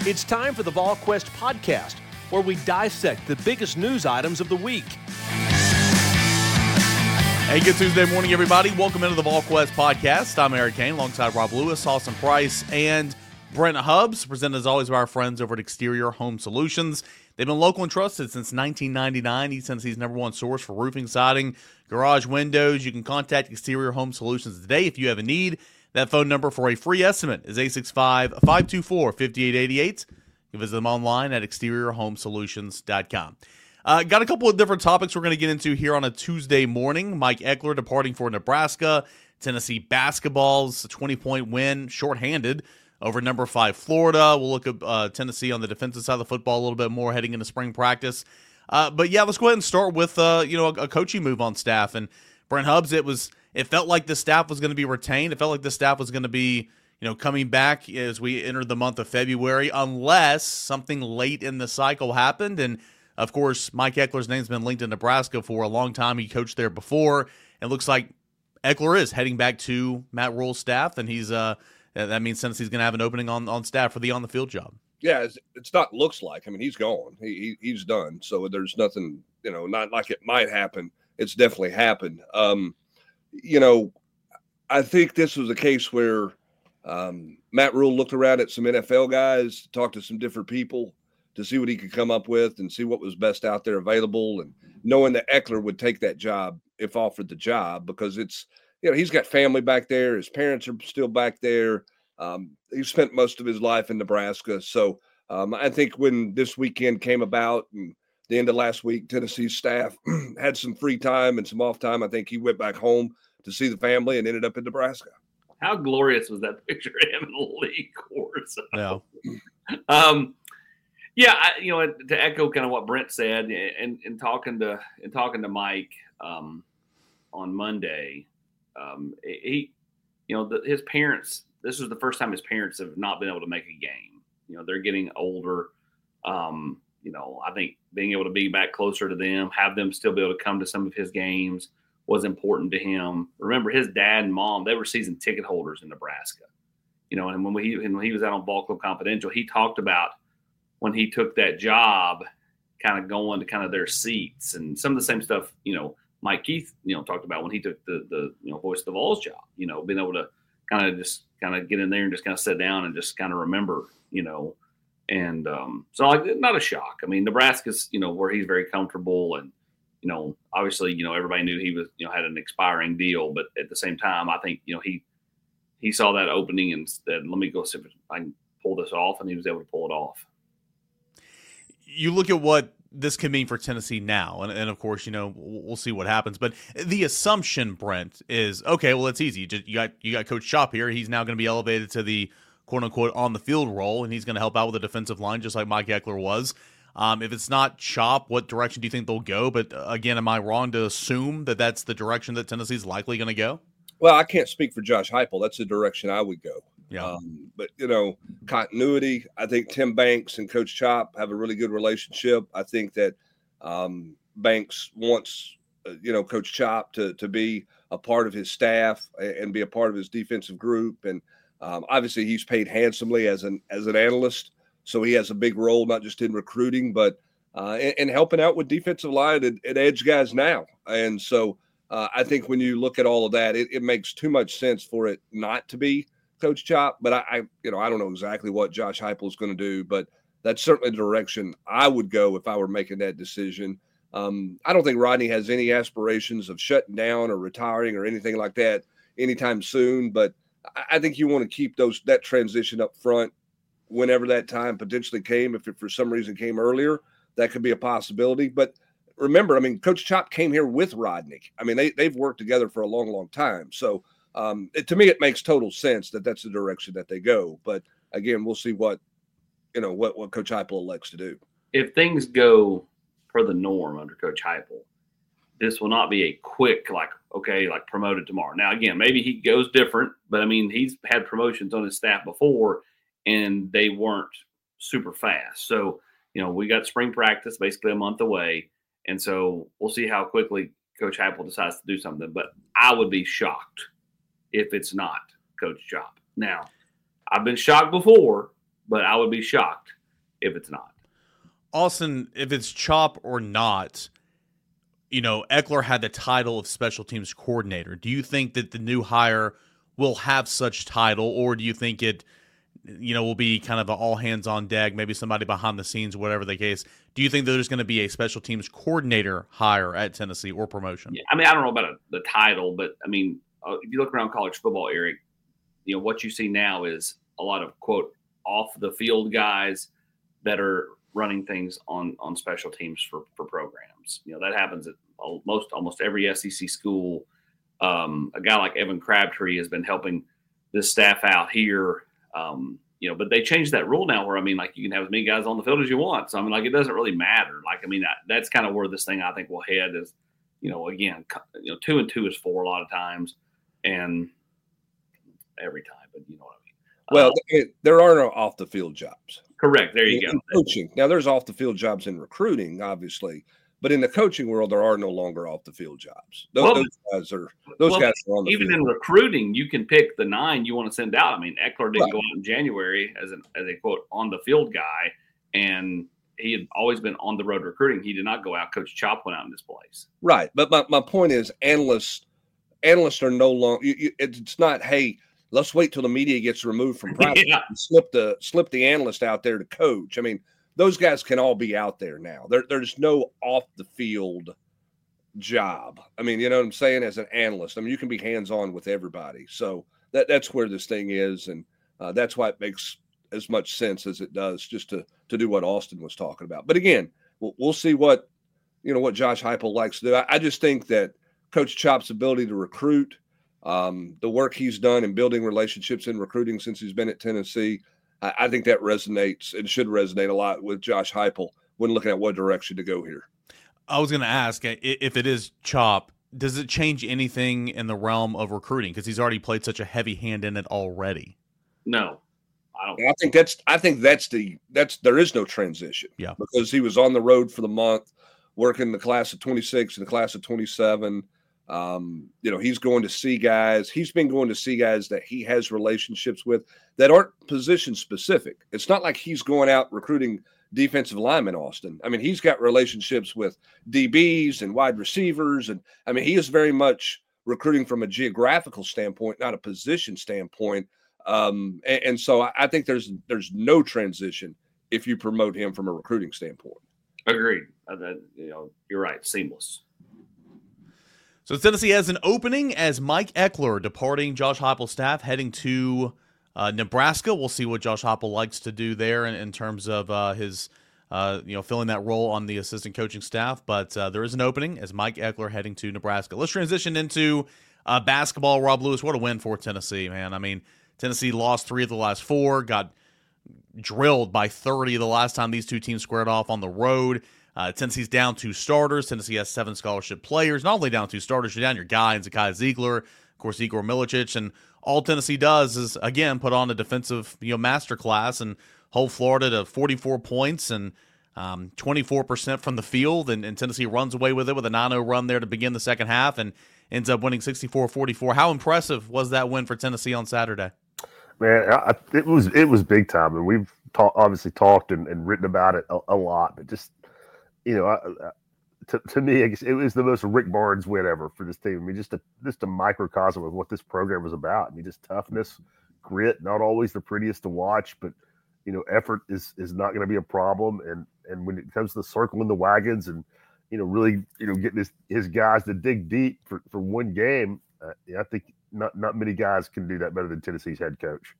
It's time for the VolQuest podcast, where we dissect the biggest news items of the week. Hey, good Tuesday morning, everybody. Welcome into the VolQuest podcast. I'm Eric Kane, alongside Rob Lewis, Austin Price, and Brent Hubbs, presented as always by our friends over at Exterior Home Solutions. They've been local and trusted since 1999, East Tennessee's #1 source for roofing, siding, garage windows. You can contact Exterior Home Solutions today if you have a need. That phone number for a free estimate is 865-524-5888. You can visit them online at exteriorhomesolutions.com. Got a couple of different topics we're going to get into here on a Tuesday morning. Mike Ekeler departing for Nebraska. Tennessee basketball's a 20-point win, shorthanded, over number 5 Florida. We'll look at Tennessee on the defensive side of the football a little bit more heading into spring practice. But yeah, let's go ahead and start with a coaching move on staff. And Brent Hubbs, it felt like the staff was going to be retained. It felt like the staff was going to be coming back as we entered the month of February, unless something late in the cycle happened. And of course, Mike Ekeler's name's been linked to Nebraska for a long time. He coached there before. It looks like Ekeler is heading back to Matt Rhule's staff, and he's that means Tennessee's going to have an opening on staff for the on-the-field job. Yeah, it's not looks like. I mean, he's gone. He's done. So there's nothing, not like it might happen. It's definitely happened. I think this was a case where Matt Rhule looked around at some NFL guys, talked to some different people to see what he could come up with and see what was best out there available, and knowing that Ekeler would take that job if offered the job, because it's, he's got family back there. His parents are still back there. He spent most of his life in Nebraska. So I think when this weekend came about and the end of last week, Tennessee's staff had some free time and some off time, I think he went back home to see the family and ended up in Nebraska. How glorious was that picture of him in the league course? Yeah. To echo kind of what Brent said, and talking to Mike on Monday, his parents. This was the first time his parents have not been able to make a game. They're getting older. I think being able to be back closer to them, have them still be able to come to some of his games was important to him. Remember, his dad and mom, they were season ticket holders in Nebraska. And when he was out on Ball Club Confidential, he talked about when he took that job, kind of going to kind of their seats and some of the same stuff, Mike Keith, talked about when he took the Voice of the Vols job, being able to kind of get in there and just kind of sit down and just kind of remember, and so not a shock. I mean, Nebraska's, where he's very comfortable, and, obviously, everybody knew he was, had an expiring deal, but at the same time, I think, he saw that opening and said, let me go see if I can pull this off, and he was able to pull it off. You look at what this can mean for Tennessee now, and of course, we'll see what happens. But the assumption, Brent, is okay. Well, it's easy. You got Coach Chop here. He's now going to be elevated to the quote unquote on the field role, and he's going to help out with the defensive line, just like Mike Ekeler was. If it's not Chop, what direction do you think they'll go? But again, am I wrong to assume that that's the direction that Tennessee's likely going to go? Well, I can't speak for Josh Heupel. That's the direction I would go. Yeah. But, continuity, I think Tim Banks and Coach Chop have a really good relationship. I think that Banks wants, Coach Chop to be a part of his staff and be a part of his defensive group. And obviously he's paid handsomely as an analyst. So he has a big role, not just in recruiting, but in helping out with defensive line and edge guys now. And so I think when you look at all of that, it makes too much sense for it not to be Coach Chop. But I don't know exactly what Josh Heupel is going to do, but that's certainly the direction I would go if I were making that decision. I don't think Rodney has any aspirations of shutting down or retiring or anything like that anytime soon. But I think you want to keep that transition up front whenever that time potentially came. If it for some reason came earlier, that could be a possibility. But remember, Coach Chop came here with Rodney. They've worked together for a long, long time. So to me, it makes total sense that that's the direction that they go. But again, we'll see what Coach Heupel elects to do. If things go per the norm under Coach Heupel, this will not be a quick, promoted tomorrow. Now, again, maybe he goes different, but he's had promotions on his staff before and they weren't super fast. So, we got spring practice basically a month away. And so we'll see how quickly Coach Heupel decides to do something. But I would be shocked if it's not Coach Chop. Now, I've been shocked before, but I would be shocked if it's not. Austin, if it's Chop or not, Eckler had the title of special teams coordinator. Do you think that the new hire will have such title, or do you think it, will be kind of an all hands on deck, maybe somebody behind the scenes, whatever the case? Do you think that there's going to be a special teams coordinator hire at Tennessee or promotion? Yeah, I don't know about the title, but if you look around college football, Eric, what you see now is a lot of, quote, off the field guys that are running things on special teams for programs. That happens at almost every SEC school. A guy like Evan Crabtree has been helping this staff out here. But they changed that rule now where, you can have as many guys on the field as you want. So, it doesn't really matter. That's kind of where this thing I think will head is, again, 2 and 2 is 4 a lot of times and every time, but you know what I mean? Well, there are no off the field jobs. Correct. There you go. Coaching. Now, there's off the field jobs in recruiting, obviously, but in the coaching world, there are no longer off the field jobs. Those guys are on the even field. In recruiting, you can pick the 9 you want to send out. Eckler didn't go out in January as a quote on the field guy, and he had always been on the road recruiting. He did not go out. Coach Chop went out in this place. Right, but my point is, analysts are no longer. It's not, hey, let's wait till the media gets removed from practice and slip the analyst out there to coach. Those guys can all be out there now. There's no off the field job. You know what I'm saying? As an analyst, you can be hands on with everybody. So that's where this thing is, and that's why it makes as much sense as it does, just to do what Austin was talking about. But again, we'll see what Josh Heupel likes to do. I just think that Coach Chop's ability to recruit, the work he's done in building relationships in recruiting since he's been at Tennessee, I think that resonates and should resonate a lot with Josh Heupel when looking at what direction to go here. I was going to ask, if it is Chop, does it change anything in the realm of recruiting? Because he's already played such a heavy hand in it already. No, I don't. I think there is no transition. Yeah, because he was on the road for the month, working the class of 26 and the class of 27. He's going to see guys. He's been going to see guys that he has relationships with that aren't position specific. It's not like he's going out recruiting defensive linemen, Austin. He's got relationships with DBs and wide receivers. And he is very much recruiting from a geographical standpoint, not a position standpoint. And so I think there's no transition if you promote him from a recruiting standpoint. Agreed. You're right. Seamless. So Tennessee has an opening as Mike Eckler departing Josh Heupel's staff, heading to Nebraska. We'll see what Josh Heupel likes to do there in terms of his, filling that role on the assistant coaching staff. But there is an opening as Mike Eckler heading to Nebraska. Let's transition into basketball. Rob Lewis, what a win for Tennessee, man. Tennessee lost 3 of the last 4, got drilled by 30 the last time these two teams squared off on the road. Tennessee's down 2 starters. Tennessee has 7 scholarship players. Not only down 2 starters, you're down your guy in Zakai Ziegler, of course, Igor Milicic, and all Tennessee does is, again, put on a defensive masterclass and hold Florida to 44 points and 24% from the field, and Tennessee runs away with it with a 9-0 run there to begin the second half and ends up winning 64-44. How impressive was that win for Tennessee on Saturday? Man, it was big time, and we've obviously talked and written about it a lot, but just to me, I guess it was the most Rick Barnes win ever for this team. Just a microcosm of what this program was about. just toughness, grit, not always the prettiest to watch, but effort is not going to be a problem. And when it comes to circling the wagons and really getting his guys to dig deep for one game, I think not many guys can do that better than Tennessee's head coach.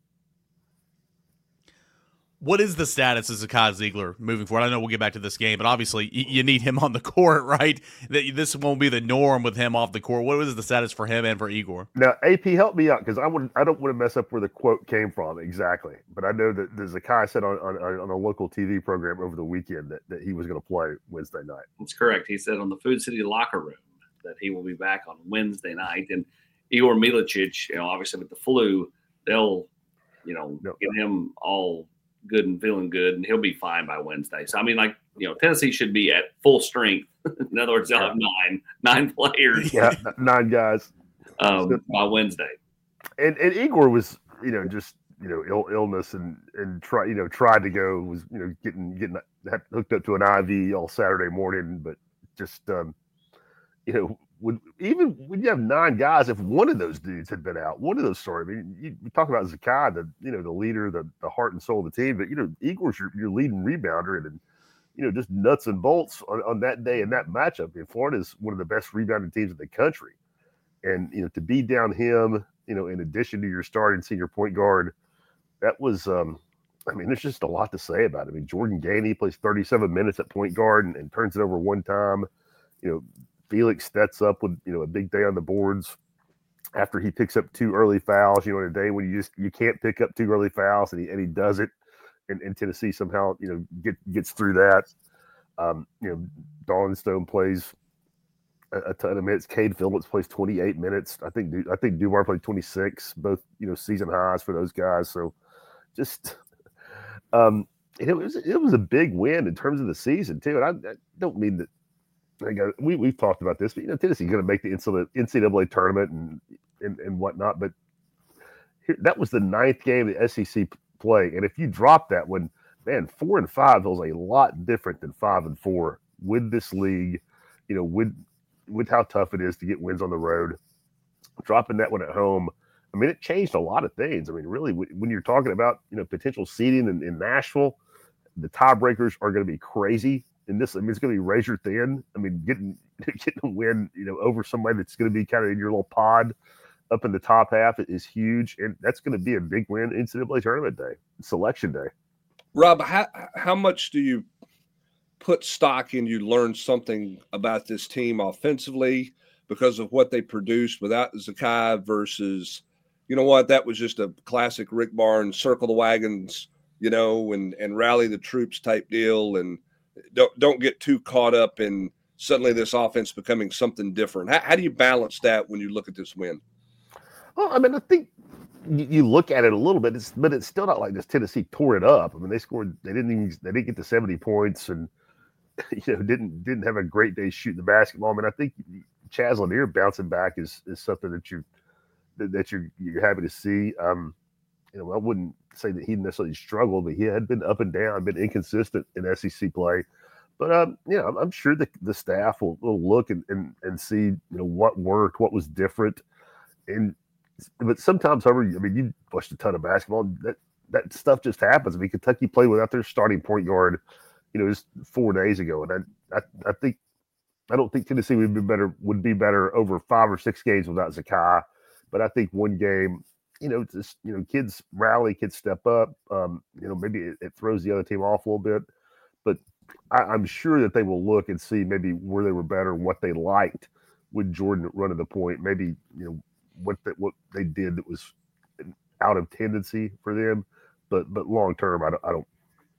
What is the status of Zakai Ziegler moving forward? I know we'll get back to this game, but obviously you need him on the court, right? This won't be the norm with him off the court. What is the status for him and for Igor? Now, AP, help me out because I don't want to mess up where the quote came from exactly. But I know that Zakai said on a local TV program over the weekend that he was going to play Wednesday night. That's correct. He said on the Food City locker room that he will be back on Wednesday night. And Igor Milicic, obviously with the flu, they'll, get him all good and feeling good, and he'll be fine by Wednesday. So, Tennessee should be at full strength. In other words, they'll have nine players. Yeah, 9 guys by Wednesday. And Igor was, illness and tried to go, was getting hooked up to an IV all Saturday morning, but just even when you have 9 guys, if one of those dudes had been out, one of those stories. I mean, you talk about Zakai, the leader, the heart and soul of the team, but Igor's your leading rebounder, and just nuts and bolts on that day in that matchup. I mean, Florida is one of the best rebounding teams in the country, and to be down him, in addition to your starting senior point guard, that was. There's just a lot to say about it. I mean, Jordan Gainey plays 37 minutes at point guard and turns it over one time. Felix Stet's up with a big day on the boards after he picks up 2 early fouls. In a day when you can't pick up 2 early fouls, and he does it, and Tennessee somehow gets through that. Dawn Stone plays a ton of minutes. Cade Phillips plays 28 minutes. I think Dubar played 26. Both season highs for those guys. So just it was a big win in terms of the season too. And I don't mean that. We've talked about this, but Tennessee's going to make the NCAA tournament and whatnot. But that was the 9th game the SEC play, and if you drop that one, man, 4 and 5 feels a lot different than 5 and 4 with this league. With how tough it is to get wins on the road, dropping that one at home. I mean, it changed a lot of things. I mean, really, when you're talking about potential seeding in Nashville, the tiebreakers are going to be crazy. In this, it's going to be razor thin. I mean, getting a win, over somebody that's going to be kind of in your little pod up in the top half is huge, and that's going to be a big win NCAA tournament day, selection day. Rob, how much do you put stock in? You learn something about this team offensively because of what they produced without Zakai versus, that was just a classic Rick Barnes circle the wagons, and rally the troops type deal, and don't get too caught up in suddenly this offense becoming something different. How do you balance that when you look at this win? Well, I mean, I think you look at it a little bit, but it's still not like this Tennessee tore it up. I mean, they didn't get to 70 points, and didn't have a great day shooting the basketball. I mean, I think Chaz Lanier bouncing back is something that you're happy to see. I wouldn't say that he necessarily struggled, but he had been up and down, been inconsistent in SEC play. But I'm sure the staff will look and see what worked, what was different, but sometimes, however, I mean, you watched a ton of basketball. That stuff just happens. I mean, Kentucky played without their starting point guard, just 4 days ago, and I don't think Tennessee would be better over 5 or 6 games without Zakai. But I think one game, kids rally, kids step up. Maybe it throws the other team off a little bit, but I'm sure that they will look and see maybe where they were better, what they liked with Jordan running the point. Maybe what they did that was out of tendency for them, but long term, I don't.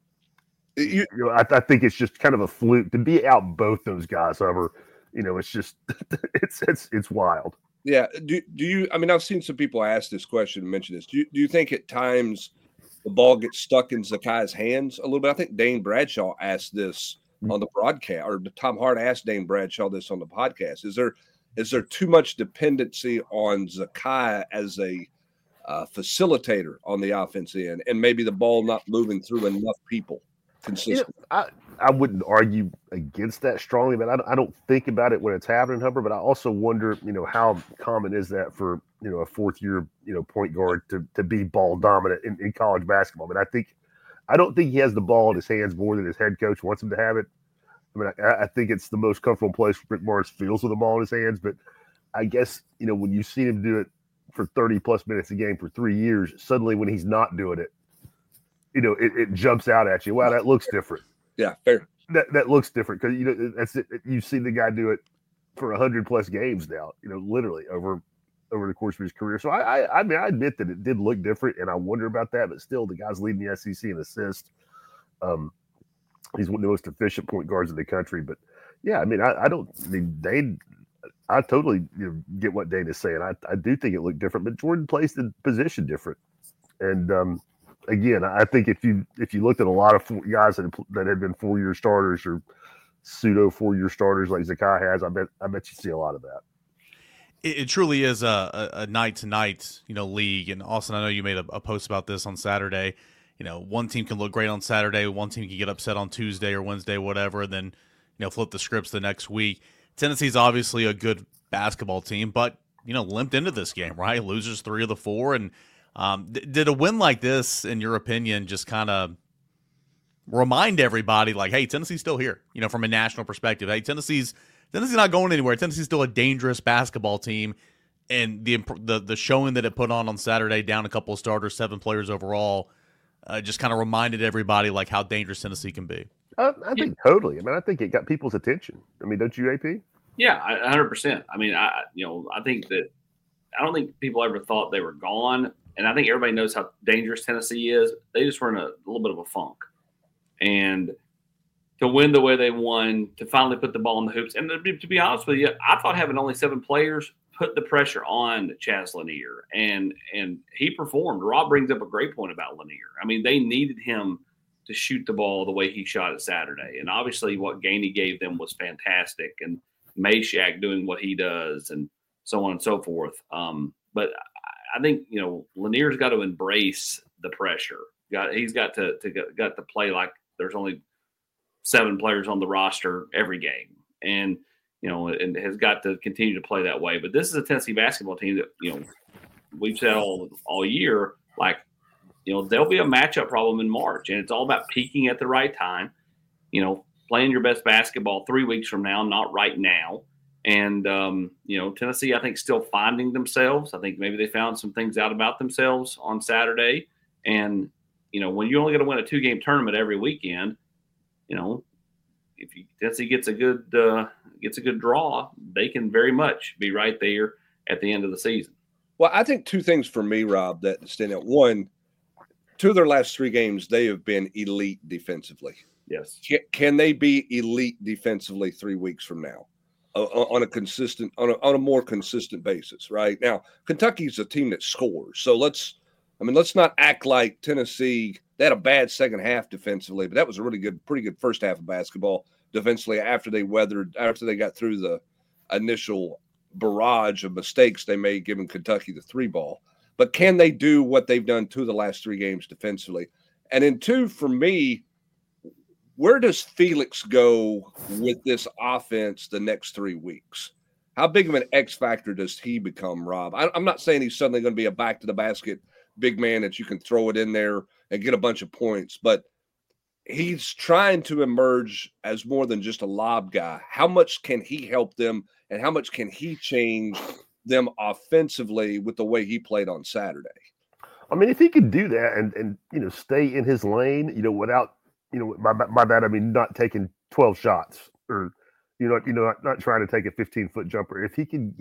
I think it's just kind of a fluke to be out both those guys. However, it's just it's wild. Yeah. Do you? I mean, I've seen some people ask this question and mention this. Do you think at times the ball gets stuck in Zakai's hands a little bit? I think Dane Bradshaw asked this on the broadcast, or Tom Hart asked Dane Bradshaw this on the podcast. Is there too much dependency on Zakai as a facilitator on the offensive end, and maybe the ball not moving through enough people consistently? I wouldn't argue against that strongly, but I don't think about it when it's happening, Humber. But I also wonder, how common is that for a 4th-year point guard to be ball dominant in college basketball? I mean, I don't think he has the ball in his hands more than his head coach wants him to have it. I mean, I think it's the most comfortable place Rick Barnes feels with the ball in his hands. But I guess when you've seen him do it for 30+ minutes a game for 3 years, suddenly when he's not doing it, it jumps out at you. Wow, that looks different. Yeah, fair. That looks different because that's it. You've seen the guy do it for 100+ games now. Literally over the course of his career. So I mean, I admit that it did look different, and I wonder about that. But still, the guy's leading the SEC in assists. He's one of the most efficient point guards in the country. But yeah, I mean, I totally get what Dane is saying. I do think it looked different, but Jordan plays the position different. And again, I think if you looked at a lot of guys that had been 4-year starters or pseudo 4-year starters like Zakai has, I bet you see a lot of that. It truly is a night-to-night, league. And Austin, I know you made a post about this on Saturday. One team can look great on Saturday, one team can get upset on Tuesday or Wednesday, whatever, and then, flip the scripts the next week. Tennessee's obviously a good basketball team, but, limped into this game, right? Losers 3 of the 4. And did a win like this, in your opinion, just kind of remind everybody, like, hey, Tennessee's still here, from a national perspective? Hey, Tennessee's not going anywhere. Tennessee's still a dangerous basketball team, and the showing that it put on Saturday, down a couple of starters, 7 players overall, just kind of reminded everybody like how dangerous Tennessee can be. I think totally. I think it got people's attention. Don't you, AP? Yeah, 100%. I think that I don't think people ever thought they were gone, and I think everybody knows how dangerous Tennessee is. They just were in a little bit of a funk, and to win the way they won, to finally put the ball in the hoops. And to be honest with you, I thought having only 7 players put the pressure on Chaz Lanier, and he performed. Rob brings up a great point about Lanier. They needed him to shoot the ball the way he shot it Saturday. And obviously what Gainey gave them was fantastic, and Meshack doing what he does and so on and so forth. But I think, Lanier's got to embrace the pressure. He's got to play like there's only 7 players on the roster every game, and and has got to continue to play that way. But this is a Tennessee basketball team that we've said all year, like there'll be a matchup problem in March, and it's all about peaking at the right time. Playing your best basketball 3 weeks from now, not right now. And Tennessee, I think, still finding themselves. I think maybe they found some things out about themselves on Saturday, and when you only got to win a 2-game tournament every weekend. If Tennessee gets a good draw, they can very much be right there at the end of the season. Well, I think 2 things for me, Rob, that stand out. 1, 2 of their last 3 games, they have been elite defensively. Yes. Can they be elite defensively 3 weeks from now, on a more consistent basis? Right now, Kentucky's a team that scores, so let's not act like Tennessee. They had a bad second half defensively, but that was a pretty good first half of basketball defensively after they got through the initial barrage of mistakes they made giving Kentucky the 3-ball. But can they do what they've done 2 of the last 3 games defensively? And then 2, for me, where does Felix go with this offense the next 3 weeks? How big of an X factor does he become, Rob? I'm not saying he's suddenly going to be a back to the basket big man that you can throw it in there and get a bunch of points, but he's trying to emerge as more than just a lob guy. How much can he help them, and how much can he change them offensively with the way he played on Saturday? If he could do that and stay in his lane, without, by that I mean not taking 12 shots or not trying to take a 15-foot jumper. If he can,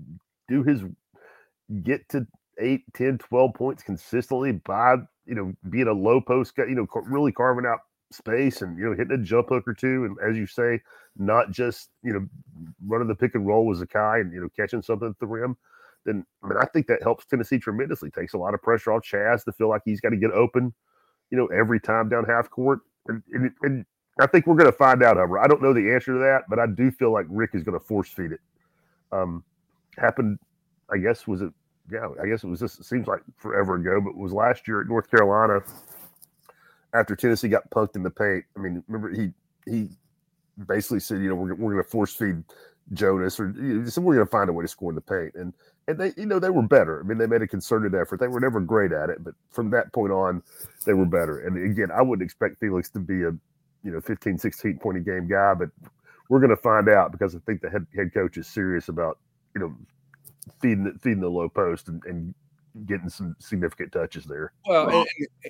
get to 8, 10, 12 points consistently by, being a low post guy, really carving out space and, hitting a jump hook or 2. And as you say, not just, running the pick and roll with Zakai and, catching something at the rim. Then, I think that helps Tennessee tremendously. Takes a lot of pressure off Chaz to feel like he's got to get open, every time down half court. And I think we're going to find out, Hubbard. I don't know the answer to that, but I do feel like Rick is going to force feed it. Happened, I guess, it was just, it seems like forever ago, but it was last year at North Carolina after Tennessee got punked in the paint. Remember he basically said, we're going to force feed Jonas, or he said, we're going to find a way to score in the paint. And they, they were better. They made a concerted effort. They were never great at it, but from that point on, they were better. And again, I wouldn't expect Felix to be a 15, 16 point a game guy, but we're going to find out, because I think the head coach is serious about, feeding the low post and getting some significant touches there. Well,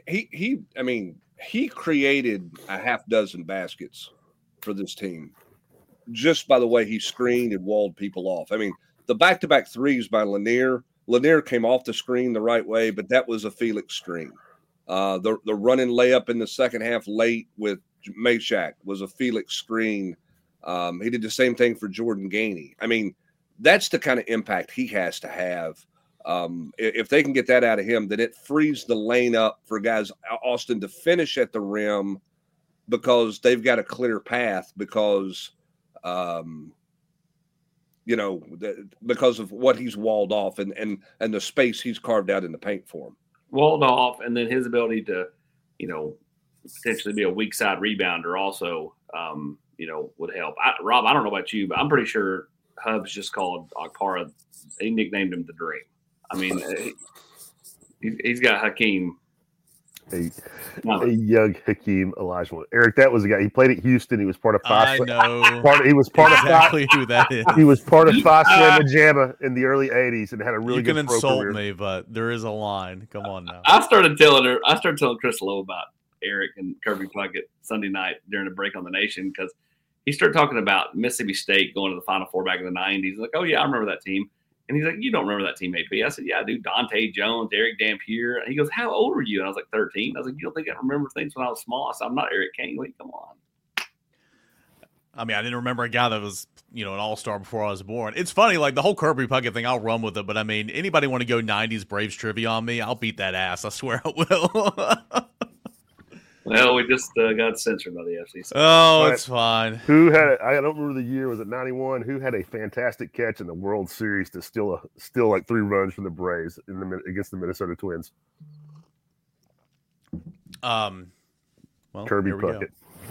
he created a half dozen baskets for this team just by the way he screened and walled people off. The back-to-back 3s by Lanier came off the screen the right way, but that was a Felix screen. The running layup in the second half late with Meshack was a Felix screen. He did the same thing for Jordan Gainey. That's the kind of impact he has to have. If they can get that out of him, then it frees the lane up for guys, Austin, to finish at the rim, because they've got a clear path, because, because of what he's walled off and the space he's carved out in the paint for him. Walled off, and then his ability to, potentially be a weak side rebounder also, would help. Rob, I don't know about you, but I'm pretty sure Hubs just called Okpara. He nicknamed him the Dream. I mean, he's got Hakeem. A young Hakeem Olajuwon. Eric, that was a guy. He played at Houston. He was part of I know. He was part exactly who that is. He was part of Phi Sigma Gamma in the early '80s and had a really good. You can pro insult career. me, but there is a line. Come on now. I started telling Chris Lowe about Eric and Kirby Puckett Sunday night during a break on the Nation because he started talking about Mississippi State going to the Final Four back in the '90s. Like, oh yeah, I remember that team. And he's like, you don't remember that team, AP? I said, yeah, I do. Dante Jones, Eric Dampier. And he goes, how old were you? And I was like, 13. I was like, you don't think I remember things when I was small? I said, I'm not Eric Kangley. Come on. I mean, I didn't remember a guy that was, an all-star before I was born. It's funny, like the whole Kirby Puckett thing, I'll run with it. But, I mean, anybody want to go 90s Braves trivia on me, I'll beat that ass. I swear I will. Well, we just got censored by the FCC. Oh, it's fine. Who had I don't remember the year. Was it 91? Who had a fantastic catch in the World Series to still like 3 runs from the Braves against the Minnesota Twins? Well, Kirby Puckett.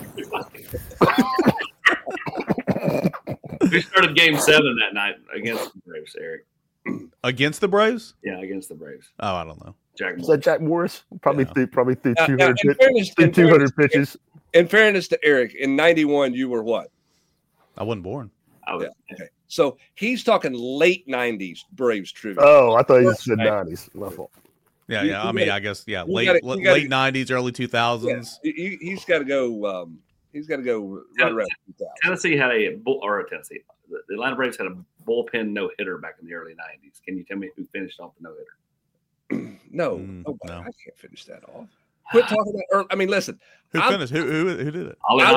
We started Game 7 that night against the Braves, Eric. Against the Braves? Yeah, against the Braves. Oh, I don't know. Is that Jack Morris? Probably threw 200 pitches. In fairness to Eric, in 91, you were what? I wasn't born. Okay. So he's talking late 90s Braves trivia. Oh, I thought you said 90s. My fault. Yeah. I mean, I guess, late 90s, early 2000s. Yeah, he's got to go. He's got to go right around 2000. Tennessee had the Atlanta Braves had a bullpen no-hitter back in the early 90s. Can you tell me who finished off the no-hitter? No. I can't finish that off. Quit talking about. I mean, listen. Who finished? Who did it?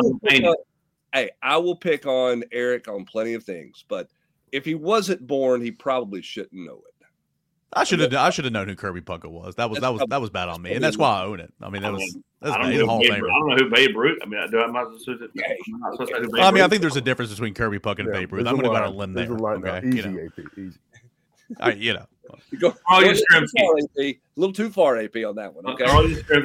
I will pick on Eric on plenty of things, but if he wasn't born, he probably shouldn't know it. I should have known who Kirby Puckett was. That was bad on me, and that's why I own it. I mean, that's the Hall of Famer. I don't know who Babe Ruth. I mean, I'm not supposed to know who Babe Ruth. I mean, I think there's a difference between Kirby Puckett and Babe Ruth. I'm going to go out on a limb there. Okay? Easy, AP, easy. All right, You go a little too far, AP, on that one. Okay.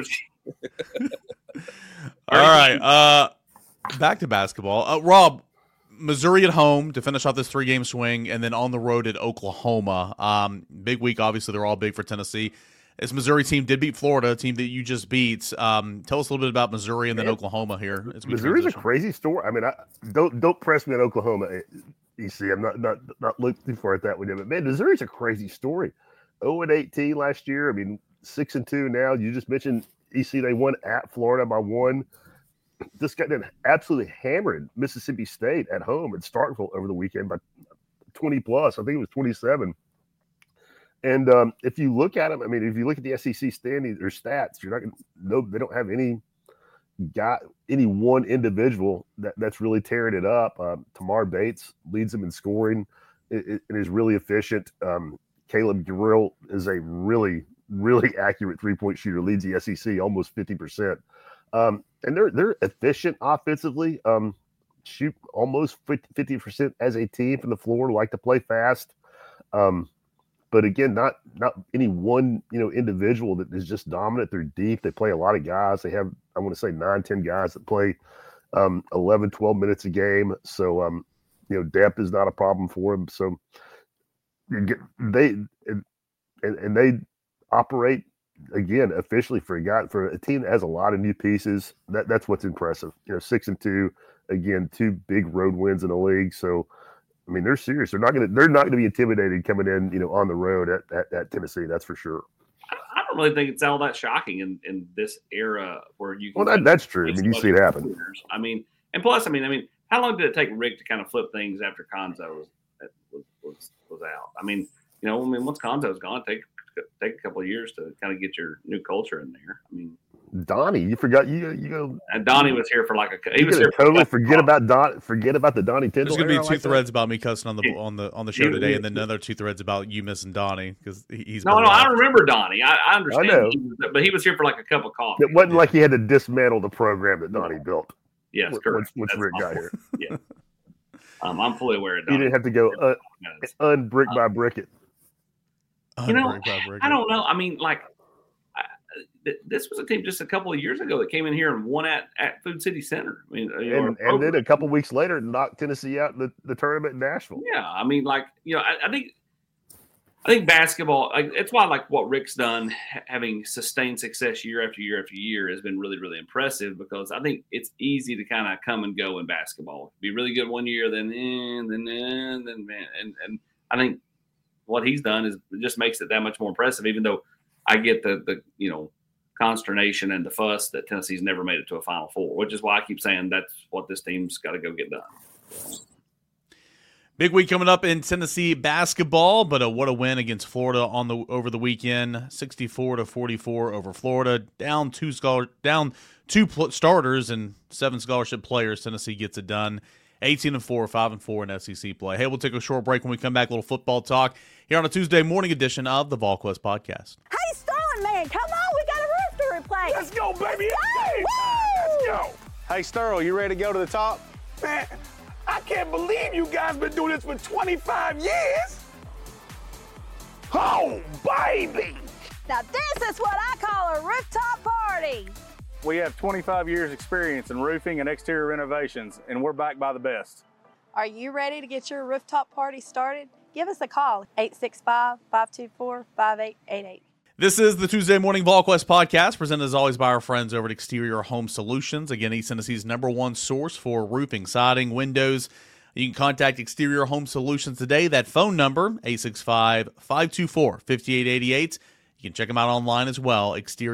All right. Back to basketball. Rob, Missouri at home to finish off this 3-game swing, and then on the road at Oklahoma. Big week, obviously. They're all big for Tennessee. This Missouri team did beat Florida, a team that you just beat. Tell us a little bit about Missouri and then Oklahoma here. Missouri's a crazy story. I mean, don't press me on Oklahoma. EC, I'm not looking too far at that one, but man, Missouri's a crazy story. 0-18 last year. I mean, 6-2 now. You just mentioned EC. They won at Florida by 1. This guy then absolutely hammered Mississippi State at home at Starkville over the weekend by 20 plus. I think it was 27. And if you look at them, I mean, if you look at the SEC standings or stats, you're not going to know they don't have any one individual that's really tearing it up. Tamar Bates leads them in scoring and is really efficient. Caleb Gurriel is a really, really accurate 3-point shooter, leads the SEC almost 50%. And they're efficient offensively, shoot almost 50% as a team from the floor, like to play fast. But again, not any one individual that is just dominant. They're deep. They play a lot of guys. They have, I want to say, 9-10 guys that play 11-12 minutes a game. So depth is not a problem for them. So they operate again officially for a team that has a lot of new pieces. That's what's impressive. 6-2, again, 2 big road wins in the league. So I mean, they're serious. They're not going to be intimidated coming in, on the road at Tennessee. That's for sure. I don't really think it's all that shocking in this era where you can. Well, that's true. I mean, you see it happen. I mean, and plus, I mean, how long did it take Rick to kind of flip things after Konzo was out? I mean, once Konzo's gone, take a couple of years to kind of get your new culture in there. I mean, Donnie, you forgot you go. And Donnie was here for forget about the Donnie Tyndall. There's going to be 2 threads about me cussing on the show today, and then another 2 threads about you missing Donnie because he's. No, I remember Donnie. I understand. I know. But he was here for like a cup of coffee. It wasn't like he had to dismantle the program that Donnie built. Yes, correct. Once Rick got here. Yeah. I'm fully aware of You didn't have to go unbrick by brick it. You know, I don't know. I mean, like, this was a team just a couple of years ago that came in here and won at Food City Center. I mean, and then a couple of weeks later knocked Tennessee out in the tournament in Nashville. Yeah, I mean, like, you know, I think basketball. It's why, like, what Rick's done, having sustained success year after year after year, has been really, really impressive. Because I think it's easy to kind of come and go in basketball. Be really good one year, then I think what he's done is it just makes it that much more impressive. Even though I get the you know, consternation and the fuss that Tennessee's never made it to a Final Four, which is why I keep saying that's what this team's got to go get done. Big week coming up in Tennessee basketball, but what a win against Florida over the weekend, 64-44 over Florida. Down two starters and 7 scholarship players. Tennessee gets it done. 18-4, 5-4 in SEC play. Hey, we'll take a short break. When we come back, a little football talk here on a Tuesday morning edition of the VolQuest podcast. Hey, Sterling, man, come on. We got a roof to replace. Let's go, baby. It's game time. Let's go. Hey, Sterling, you ready to go to the top? Man, I can't believe you guys been doing this for 25 years. Oh, baby. Now, this is what I call a rooftop party. We have 25 years experience in roofing and exterior renovations, and we're backed by the best. Are you ready to get your rooftop party started? Give us a call, 865-524-5888. This is the Tuesday Morning VolQuest podcast, presented as always by our friends over at Exterior Home Solutions. Again, East Tennessee's #1 source for roofing, siding, windows. You can contact Exterior Home Solutions today. That phone number, 865-524-5888. You can check them out online as well,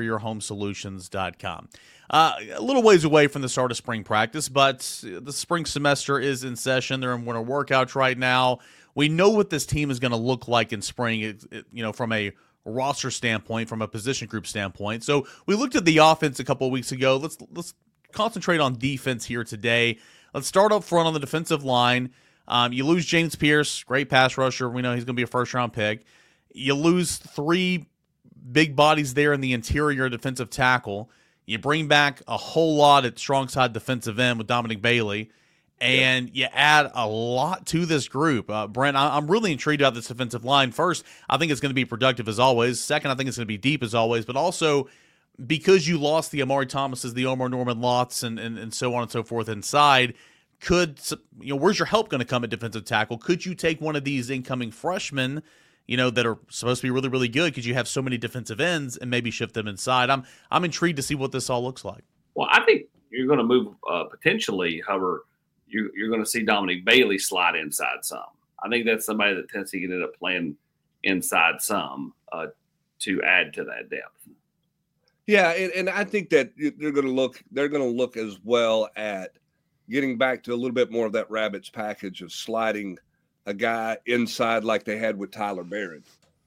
exteriorhomesolutions.com. A little ways away from the start of spring practice, but the spring semester is in session. They're in winter workouts right now. We know what this team is going to look like in spring, from a roster standpoint, from a position group standpoint. So we looked at the offense a couple of weeks ago. Let's concentrate on defense here today. Let's start up front on the defensive line. You lose James Pierce, great pass rusher. We know he's going to be a first-round pick. You lose 3 big bodies there in the interior defensive tackle. You bring back a whole lot at strong side defensive end with Dominic Bailey, and you add a lot to this group. Brent, I'm really intrigued about this defensive line. First, I think it's going to be productive as always. Second, I think it's going to be deep as always, but also because you lost the Amari Thomases, the Omar Norman Lotts, and so on and so forth inside, where's your help going to come at defensive tackle? Could you take one of these incoming freshmen that are supposed to be really, really good because you have so many defensive ends and maybe shift them inside? I'm intrigued to see what this all looks like. Well, I think you're going to move potentially, however, you're going to see Dominic Bailey slide inside some. I think that's somebody that Tennessee can end up playing inside some to add to that depth. Yeah, and I think that they're going to look as well at getting back to a little bit more of that Rabbits package of sliding a guy inside like they had with Tyler Barron.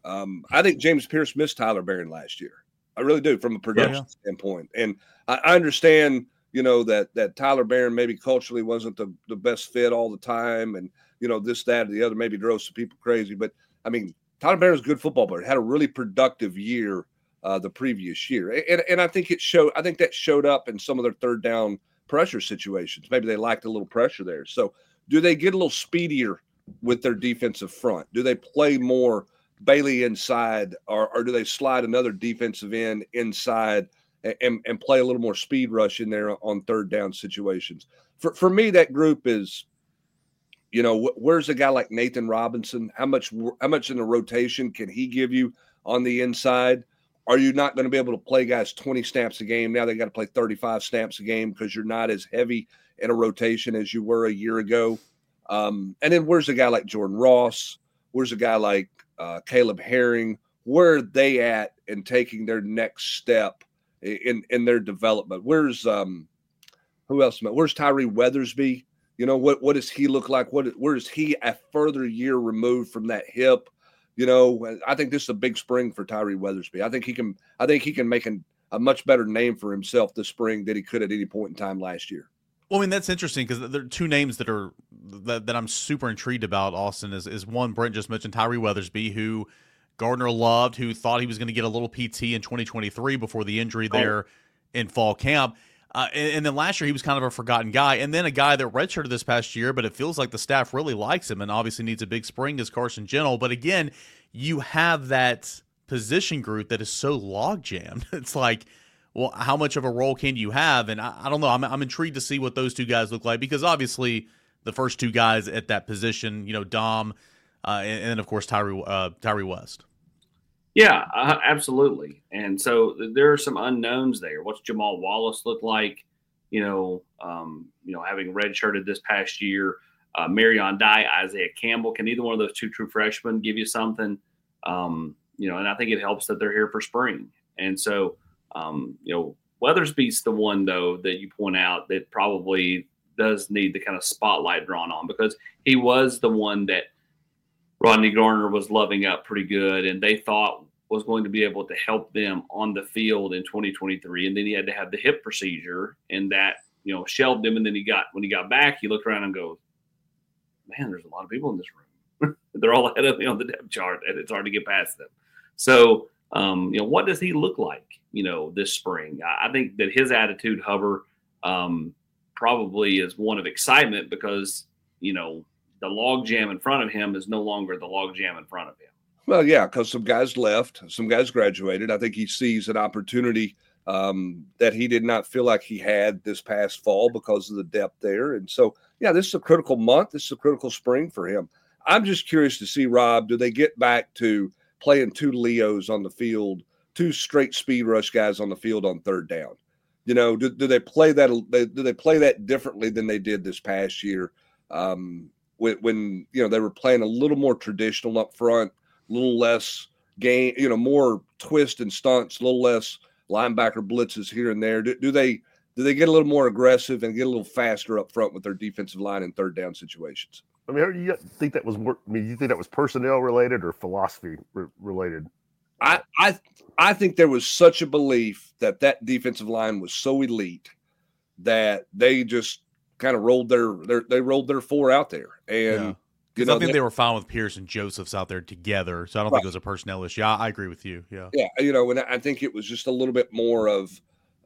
I think James Pierce missed Tyler Barron last year. I really do, from a production standpoint. And I understand, that Tyler Barron maybe culturally wasn't the best fit all the time. And, this, that, or the other maybe drove some people crazy. But, I mean, Tyler Barron's a good football player. Had a really productive year the previous year. And I think that showed up in some of their third down pressure situations. Maybe they lacked a little pressure there. So do they get a little speedier with their defensive front? Do they play more Bailey inside, or do they slide another defensive end inside and play a little more speed rush in there on third down situations? For me, that group is, where's a guy like Nathan Robinson? How much in the rotation can he give you on the inside? Are you not going to be able to play guys 20 snaps a game? Now they got to play 35 snaps a game because you're not as heavy in a rotation as you were a year ago. And then where's a guy like Jordan Ross? Where's a guy like Caleb Herring? Where are they at in taking their next step in their development? Where's who else? Where's Tyree Weathersby? What does he look like? Where is he a further year removed from that hip? I think this is a big spring for Tyree Weathersby. I think he can make a much better name for himself this spring than he could at any point in time last year. Well, I mean, that's interesting because there are 2 names that I'm super intrigued about, Austin, is one, Brent just mentioned, Tyree Weathersby, who Gardner loved, who thought he was going to get a little PT in 2023 before the injury there in fall camp. And then last year he was kind of a forgotten guy. And then a guy that redshirted this past year, but it feels like the staff really likes him and obviously needs a big spring is Carson Gentle. But again, you have that position group that is so log jammed. It's like, well, how much of a role can you have? And I don't know. I'm intrigued to see what those two guys look like, because obviously the first two guys at that position, Dom, and then of course Tyree West. Yeah, absolutely. And so there are some unknowns there. What's Jamal Wallace look like? Having redshirted this past year, Marion Dye, Isaiah Campbell. Can either one of those two true freshmen give you something? And I think it helps that they're here for spring. And so, Weathersby's the one, though, that you point out that probably does need the kind of spotlight drawn on, because he was the one that Rodney Garner was loving up pretty good, and they thought was going to be able to help them on the field in 2023. And then he had to have the hip procedure, and that, shelved him. And then when he got back, he looked around and goes, man, there's a lot of people in this room. They're all ahead of me on the depth chart, and it's hard to get past them. So, what does he look like, this spring? I think that his attitude, Hubbard, probably is one of excitement, because, the log jam in front of him is no longer the log jam in front of him. Well, yeah, because some guys left, some guys graduated. I think he sees an opportunity that he did not feel like he had this past fall because of the depth there. And so, yeah, this is a critical month. This is a critical spring for him. I'm just curious to see, Rob, do they get back to playing two Leos on the field, two straight speed rush guys on the field on third down? Do they play that? Do they play that differently than they did this past year? When they were playing a little more traditional up front, a little less game, more twist and stunts, a little less linebacker blitzes here and there. Do they get a little more aggressive and get a little faster up front with their defensive line in third down situations? I mean, you think that was you think that was personnel related or philosophy related? I think there was such a belief that defensive line was so elite that they just kind of rolled their four out there. And because I think they were fine with Pierce and Josephs out there together, so I don't think it was a personnel issue. I agree with you. Yeah, and I think it was just a little bit more of,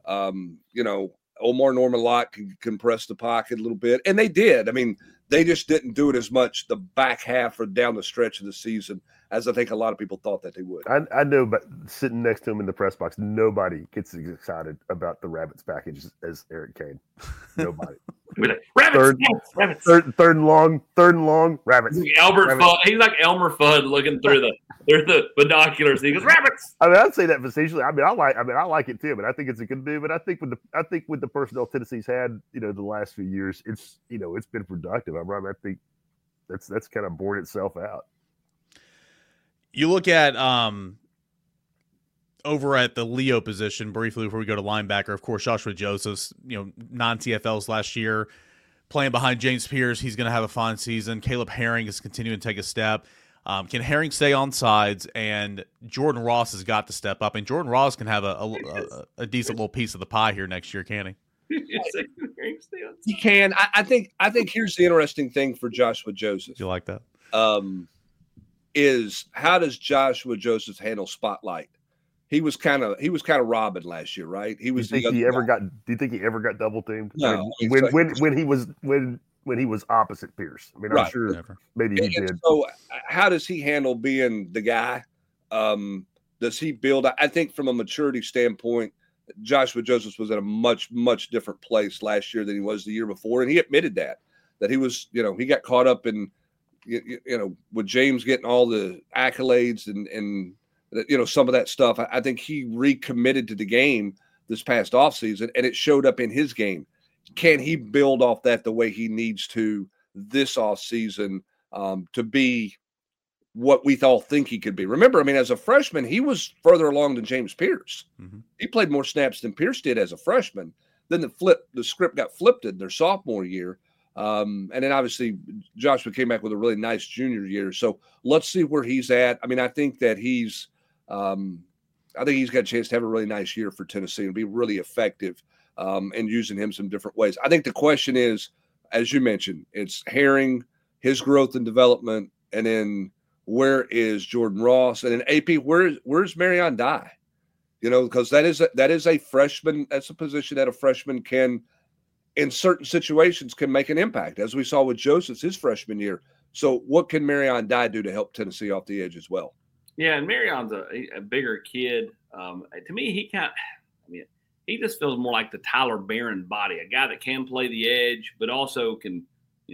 Omar Norman-Lott can compress the pocket a little bit, and they did. I mean, they just didn't do it as much the back half or down the stretch of the season as I think a lot of people thought that they would. I know, but sitting next to him in the press box, nobody gets as excited about the Rabbits package as Eric Kane. Nobody. Rabbits, Rabbits. Third and long, Rabbits. He's like Elmer Fudd looking through the binoculars. He goes, Rabbits. I mean, I'd say that facetiously. I like it too, but I think it's a good move. But I think with the personnel Tennessee's had, the last few years, it's been productive. I think that's kind of borne itself out. You look at over at the Leo position briefly before we go to linebacker. Of course, Joshua Josephs, non-TFLs last year, playing behind James Pierce. He's going to have a fine season. Caleb Herring is continuing to take a step. Can Herring stay on sides? And Jordan Ross has got to step up. And Jordan Ross can have a decent little piece of the pie here next year, can he? He can. I think here's the interesting thing for Joshua Joseph. You like that? Is how does Joshua Joseph handle spotlight? He was kind of Robin last year, right? He was. Do you think he ever got double teamed? No. When he was opposite Pierce. I mean, right. I'm sure maybe he did. So how does he handle being the guy? Does he build? I think from a maturity standpoint, Joshua Joseph was at a much, much different place last year than he was the year before. And he admitted that he was, he got caught up in, with James getting all the accolades and some of that stuff. I think he recommitted to the game this past offseason, and it showed up in his game. Can he build off that the way he needs to this offseason to be what we all think he could be? Remember, I mean, as a freshman, he was further along than James Pierce. Mm-hmm. He played more snaps than Pierce did as a freshman. Then the script got flipped in their sophomore year. And then obviously Joshua came back with a really nice junior year. So let's see where he's at. I mean, I think that he's got a chance to have a really nice year for Tennessee and be really effective and using him some different ways. I think the question is, as you mentioned, it's Herring, his growth and development, and then where is Jordan Ross? And then AP, where's Marion Dye? because that is a freshman. That's a position that a freshman can, in certain situations, can make an impact, as we saw with Joseph's his freshman year. So what can Marion Dye do to help Tennessee off the edge as well? Yeah, and Marion's a bigger kid. To me, he just feels more like the Tyler Barron body, a guy that can play the edge, but also can,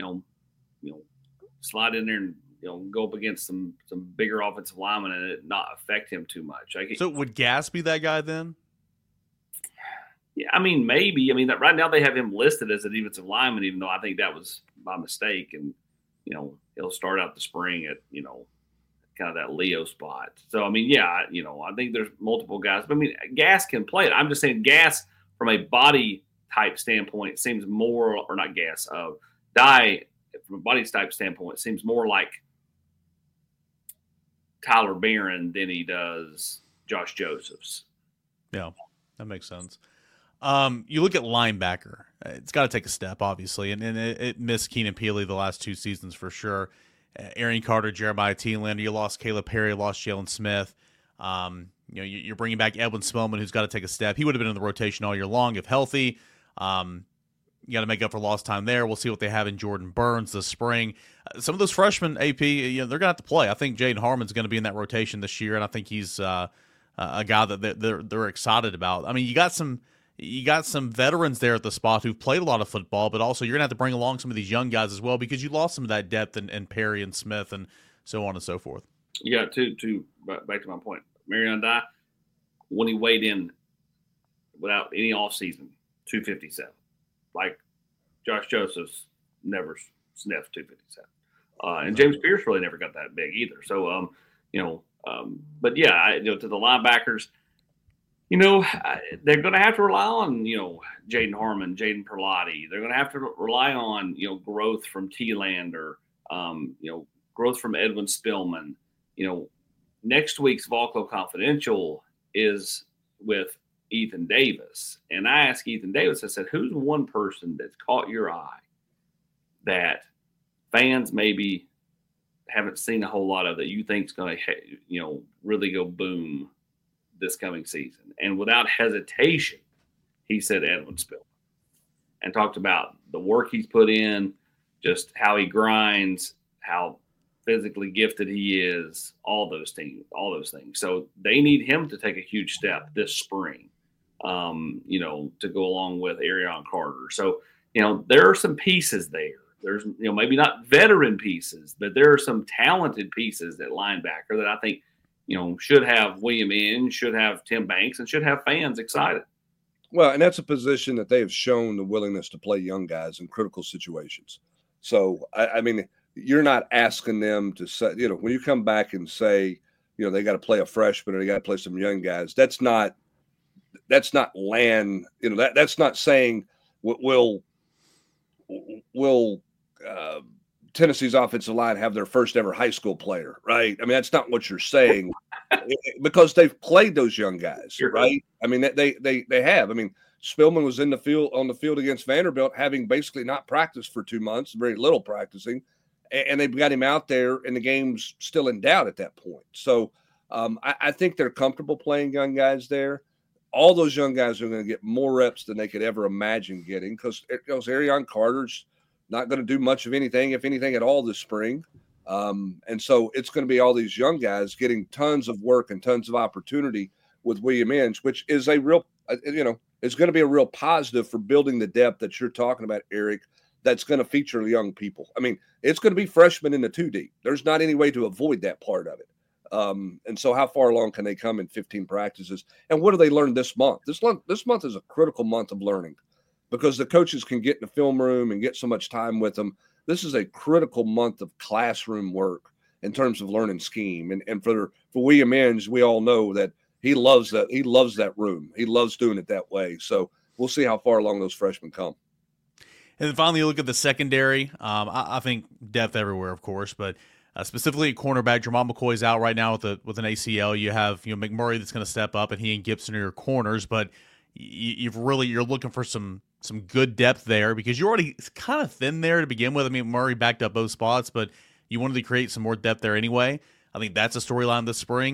slide in there and go up against some bigger offensive linemen and it not affect him too much. So would Gass be that guy then? Yeah, maybe. That right now they have him listed as a defensive lineman, even though I think that was by mistake. And he'll start out the spring at kind of that Leo spot. So I think there's multiple guys. But Gass can play it. I'm just saying Gass from a body type standpoint seems more, or not Gass, Dye from a body type standpoint seems more like Tyler Barron than he does Josh Josephs. Yeah, that makes sense. You look at linebacker. It's got to take a step, obviously, and it missed Keenan Peely the last 2 seasons for sure. Arian Carter, Jeremiah Thielander, you lost Caleb Perry, lost Jalen Smith. You're bringing back Edwin Spellman, who's got to take a step. He would have been in the rotation all year long if healthy. You got to make up for lost time there. We'll see what they have in Jordan Burns this spring. Some of those freshmen, AP, they're going to have to play. I think Jaden Harmon's going to be in that rotation this year, and I think he's a guy that they're excited about. You got some veterans there at the spot who've played a lot of football, but also you're going to have to bring along some of these young guys as well because you lost some of that depth in Perry and Smith and so on and so forth. Yeah, to back to my point, Marion Dye, when he weighed in without any offseason, 257. Like Josh Josephs never sniffed 257. And James Pierce really never got that big either. So, but yeah, to the linebackers, they're going to have to rely on, Jaden Harmon, Jaden Perlotti. They're going to have to rely on, growth from Thielander, growth from Edwin Spillman. Next week's Vol Club Confidential is with Ethan Davis. And I asked Ethan Davis, I said, who's one person that's caught your eye that fans maybe haven't seen a whole lot of that you think is going to, really go boom this coming season? And without hesitation, he said Edwin Spillman and talked about the work he's put in, just how he grinds, how physically gifted he is, all those things. So they need him to take a huge step this spring, to go along with Arion Carter. So, there are some pieces there. There's, maybe not veteran pieces, but there are some talented pieces at linebacker that I think, should have William Inge, should have Tim Banks, and should have fans excited. Well, and that's a position that they have shown the willingness to play young guys in critical situations. So, you're not asking them to say, when you come back and say, they got to play a freshman or they got to play some young guys, that's not land, that's not saying will Tennessee's offensive line have their first ever high school player, right? That's not what you're saying because they've played those young guys, right? They have. Spillman was on the field against Vanderbilt, having basically not practiced for 2 months, very little practicing, and they've got him out there, and the game's still in doubt at that point. So I think they're comfortable playing young guys there. All those young guys are going to get more reps than they could ever imagine getting because Arion Carter's not going to do much of anything, if anything at all, this spring. And so it's going to be all these young guys getting tons of work and tons of opportunity with William Inge, which is a real, it's going to be a real positive for building the depth that you're talking about, Eric, that's going to feature young people. It's going to be freshmen in the 2 deep. There's not any way to avoid that part of it. And so how far along can they come in 15 practices? And what do they learn this month? This month is a critical month of learning because the coaches can get in the film room and get so much time with them. This is a critical month of classroom work in terms of learning scheme. And for William Inge, we all know that he loves that. He loves that room. He loves doing it that way. So we'll see how far along those freshmen come. And then finally, you look at the secondary. I think depth everywhere, of course, but specifically at cornerback, Jamal McCoy's out right now with an ACL. You have McMurray that's going to step up, and he and Gibson are your corners. But you're looking for some good depth there because you're already kind of thin there to begin with. Murray backed up both spots, but you wanted to create some more depth there anyway. I think that's a storyline this spring.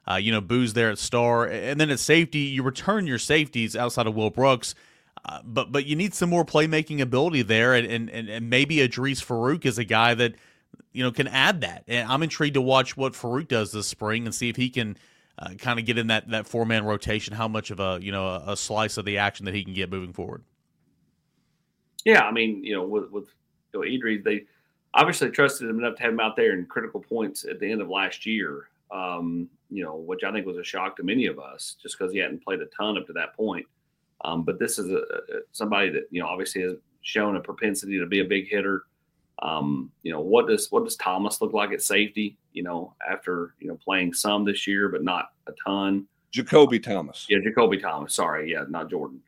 Boo's there at star. And then at safety, you return your safeties outside of Will Brooks. But you need some more playmaking ability there. And maybe Idris Farouk is a guy that, can add that. And I'm intrigued to watch what Farouk does this spring and see if he can kind of get in that four-man rotation, how much of a slice of the action that he can get moving forward. Yeah, I mean, with Idris, they obviously trusted him enough to have him out there in critical points at the end of last year, which I think was a shock to many of us just because he hadn't played a ton up to that point. But this is somebody that, obviously has shown a propensity to be a big hitter. What does Thomas look like at safety, after, playing some this year, but not a ton? Jacoby Thomas. Yeah, Jacoby Thomas. Sorry. Yeah, not Jordan.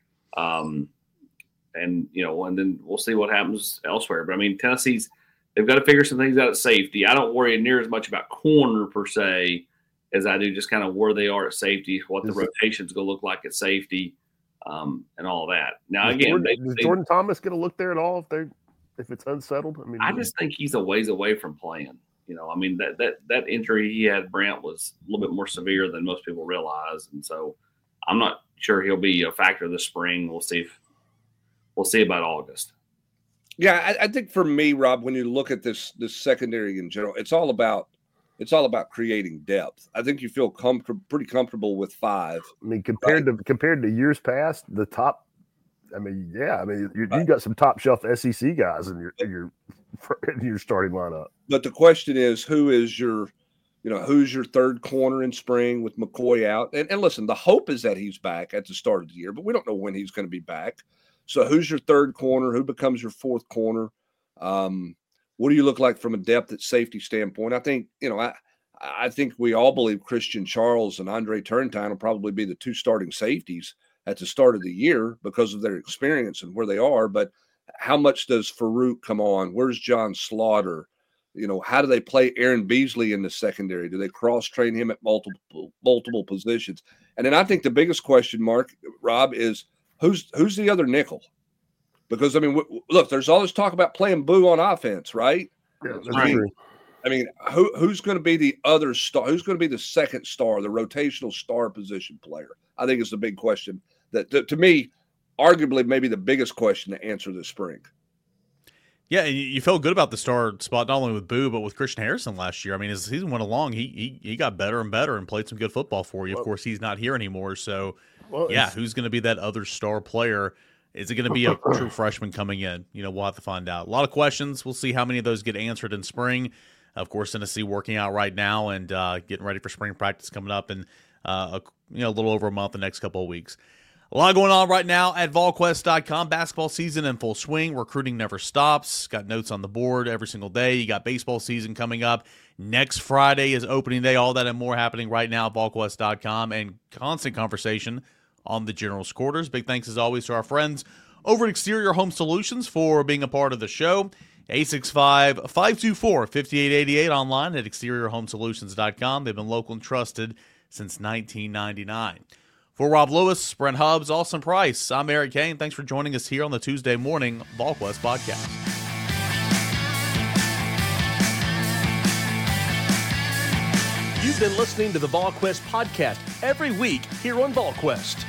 And then we'll see what happens elsewhere. But I mean, they've got to figure some things out at safety. I don't worry near as much about corner per se as I do just kind of where they are at safety, what the rotation's going to look like at safety, and all of that. Now, again, is Jordan Thomas going to look there at all if it's unsettled? I just think he's a ways away from playing. That injury he had, Brent, was a little bit more severe than most people realize, and so I'm not sure he'll be a factor this spring. We'll see about August. Yeah, I think for me, Rob, when you look at this secondary in general, it's all about creating depth. I think you feel pretty comfortable with 5. I mean, compared to years past, the top. You got some top shelf SEC guys in your starting lineup. But the question is, who's your third corner in spring with McCoy out? And listen, the hope is that he's back at the start of the year, but we don't know when he's going to be back. So who's your third corner? Who becomes your fourth corner? What do you look like from a depth at safety standpoint? I think, I think we all believe Christian Charles and Andre Turrentine will probably be the 2 starting safeties at the start of the year because of their experience and where they are. But how much does Farouk come on? Where's John Slaughter? How do they play Aaron Beasley in the secondary? Do they cross-train him at multiple positions? And then I think the biggest question mark, Rob, is who's the other nickel? Because, look, there's all this talk about playing Boo on offense, right? Yeah, that's true. Who's going to be the other star? Who's going to be the second star, the rotational star position player? I think is the big question that, to me, arguably maybe the biggest question to answer this spring. Yeah, you felt good about the star spot, not only with Boo, but with Christian Harrison last year. I mean, as the season went along, he got better and better and played some good football for you. Of course, he's not here anymore, so who's going to be that other star player? Is it going to be a true freshman coming in? We'll have to find out. A lot of questions. We'll see how many of those get answered in spring. Of course, Tennessee working out right now and getting ready for spring practice coming up in a little over a month, the next couple of weeks. A lot going on right now at VolQuest.com. Basketball season in full swing. Recruiting never stops. Got notes on the board every single day. You got baseball season coming up. Next Friday is opening day. All that and more happening right now at VolQuest.com, and constant conversation on the General's Quarters. Big thanks, as always, to our friends over at Exterior Home Solutions for being a part of the show. 865-524-5888 online at exteriorhomesolutions.com. They've been local and trusted since 1999. For Rob Lewis, Brent Hubbs, Austin Price, I'm Eric Kane. Thanks for joining us here on the Tuesday morning VolQuest podcast. You've been listening to the VolQuest podcast every week here on VolQuest.